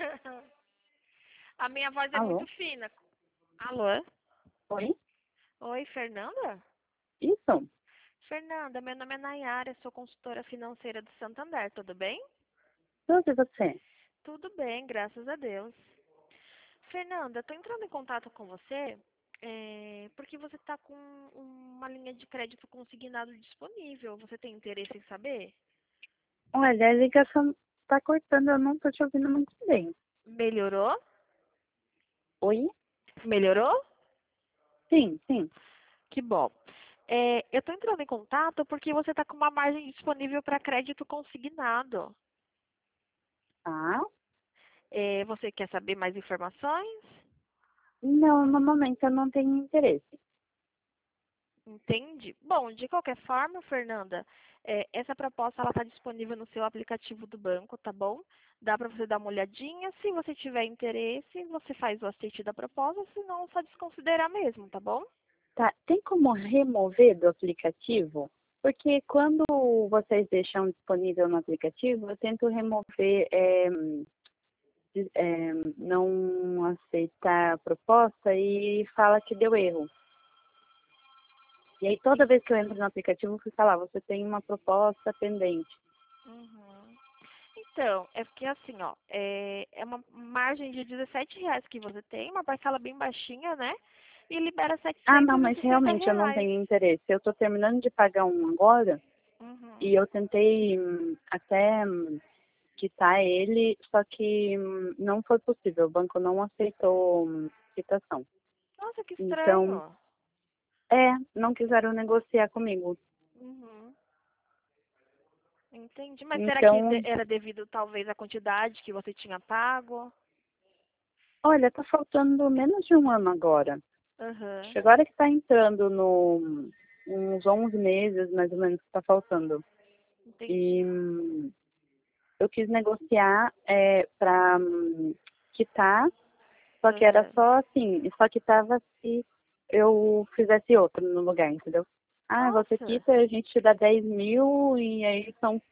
A minha voz é Alô? muito fina. Alô? Oi? Oi, Fernanda? Isso? Fernanda, meu nome é Nayara, sou consultora financeira do Santander, tudo bem? Tudo e você? Tudo bem, graças a Deus. Fernanda, estou entrando em contato com você porque você está com uma linha de crédito consignado disponível. Você tem interesse em saber? Olha, a ligação tá cortando, eu não tô te ouvindo muito bem. Melhorou? Oi? Melhorou? Sim, sim. Que bom. Eu estou entrando em contato porque você está com uma margem disponível para crédito consignado. Tá. Você quer saber mais informações? Não, no momento eu não tenho interesse. Entende? Bom, de qualquer forma, Fernanda, essa proposta ela está disponível no seu aplicativo do banco, tá bom? Dá para você dar uma olhadinha. Se você tiver interesse, você faz o aceite da proposta, senão só desconsiderar mesmo, tá bom? Tá, tem como remover do aplicativo? Porque quando vocês deixam disponível no aplicativo, eu tento remover, não aceitar a proposta e fala que deu erro. E aí toda vez que eu entro no aplicativo, fica lá, você tem uma proposta pendente. Uhum. Então, é porque assim, ó, é uma margem de R$ 17 que você tem, uma parcela bem baixinha, né? E libera Ah, setecentos não, e mas sessenta realmente eu não reais. tenho interesse. Eu estou terminando de pagar um agora Uhum. e eu tentei até quitar ele, só que não foi possível. O banco não aceitou quitação. Nossa, que Então, estranho. não quiseram negociar comigo. Uhum. Entendi. Mas será que Então, era devido talvez à quantidade que você tinha pago? olha, tá faltando menos de um ano agora. Acho Aham. que agora que está entrando no uns 11 meses, mais ou menos, que está faltando. E Entendi. eu quis negociar para quitar, só que era Aham. só assim, só quitava se eu fizesse outro no lugar, entendeu? Ah, você Nossa. quita, a gente te dá 10 mil e aí são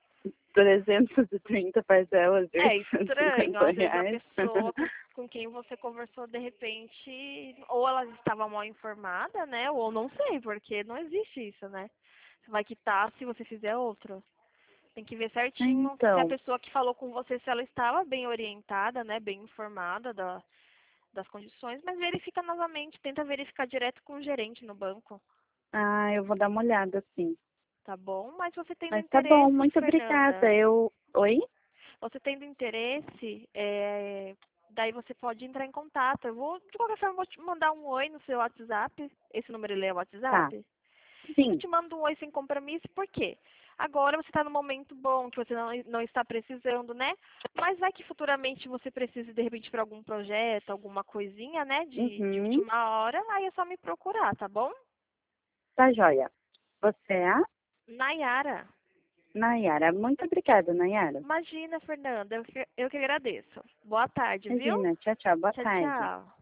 330 parcelas de É estranho. 50 Às vezes a reais. pessoa com quem você conversou, de repente, ou ela estava mal informada, né? Ou não sei, porque não existe isso, né? Você vai quitar se você fizer outro. Tem que ver certinho se a Então, pessoa que falou com você, se ela estava bem orientada, né? Bem informada das condições, mas verifica novamente, tenta verificar direto com o gerente no banco, eu vou dar uma olhada, sim. tá bom? Mas você tendo Mas tá bom, interesse, muito obrigada. Fernanda, Oi? você tendo interesse, daí você pode entrar em contato. Eu vou, de qualquer forma, vou te mandar um oi no seu WhatsApp. Esse número ele é o Tá. WhatsApp? Eu Sim. te mando um oi sem compromisso, por quê? Agora você está num momento bom, que você não está precisando, né? Mas vai que futuramente você precise, de repente, para algum projeto, alguma coisinha, né? De Uhum. última hora, aí é só me procurar, tá bom? Tá joia. Você é a Nayara. Nayara. Muito obrigada, Nayara. Imagina, Fernanda, eu que agradeço. Boa tarde, viu? Imagina. Tchau, tchau. Boa Tchau, tarde. tchau.